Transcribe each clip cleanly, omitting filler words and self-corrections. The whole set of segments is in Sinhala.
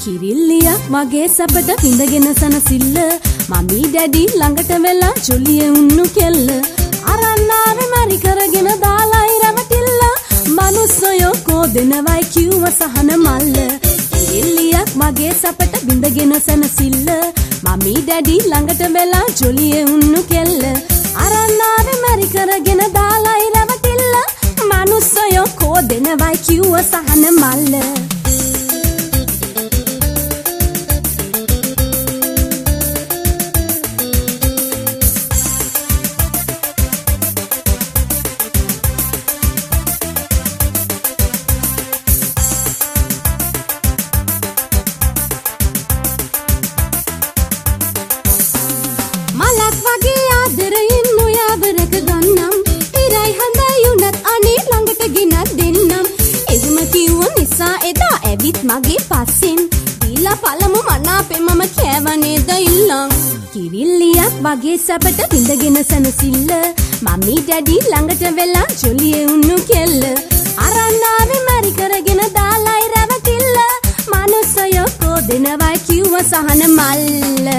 කිරිල්ලියක් මගේ සැපට විඳගෙන සනසිල්ල මමී ඩැඩි ළඟට වෙලා ජොලිය උන්නු කෙල්ල අරන් ආවේ මරි කරගෙන දාලායි රැවටිල්ල මනුස්සයෝ කෝදෙනවයි කිව්ව සහන මල්ල කිරිල්ලියක් මගේ සැපට විඳගෙන සනසිල්ල මමී ඩැඩි ළඟට වෙලා ජොලිය උන්නු කෙල්ල අරන් ආවේ මරි කරගෙන දාලායි රැවටිල්ල මනුස්සයෝ කෝදෙනවයි කිව්ව සහන මල්ල මගේ පස්සෙන් දීලා පළමු මනාපේ මම කෑවනේද ඉල්ලන් කිරිල්ලියක් වගේ සැපට විඳගෙන සනසිල්ල මමී ඩැඩි ළඟට වෙලා ජොලියේ උන්නු කෙල්ල අරන් ආවේ මරි කරගෙන දාලායි රැවටිල්ල මනුස්සයෝ කෝදෙනවයි කිව්ව සහන මල්ල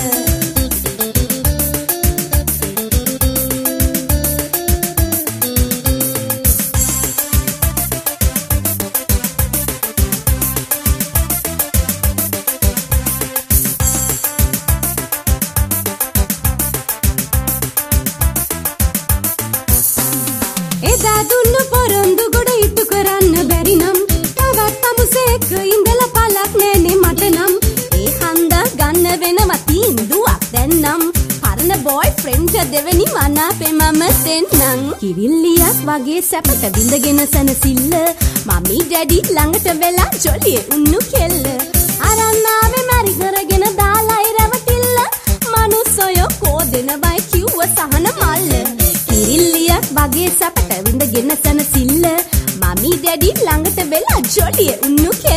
එදා දුන්නු පොරොන්දු ගොඩ ඉටු කරන්න බැරි නම් තවත් තමුසේක ඉඳලා පළක් නෑනේ මට නම් ඒ හන්දා ගන්න වෙනවා තීන්දුවක් දැන් නම් පරණ බෝයි ෆ්‍රෙන්ඩ් දෙවෙනි මනාපේ මම දෙන්නම් කිරිල්ලියක් වගේ සැපට විඳගෙන සනසිල්ල මමී ඩැඩි ළඟට වෙලා ජොලියේ උන්නු කෙල්ල අරන් ආවේ මරි කරගෙන දාලායි රැවටිල්ල මනුස්සයෝ කෝදෙනවයි කිව්ව සහන මල්ල කිරිල්ලියක් වගේ සැපට විඳගෙන සනසිල්ල මමී ඩැඩි ළඟට වෙලා ජොලියේ උන්නු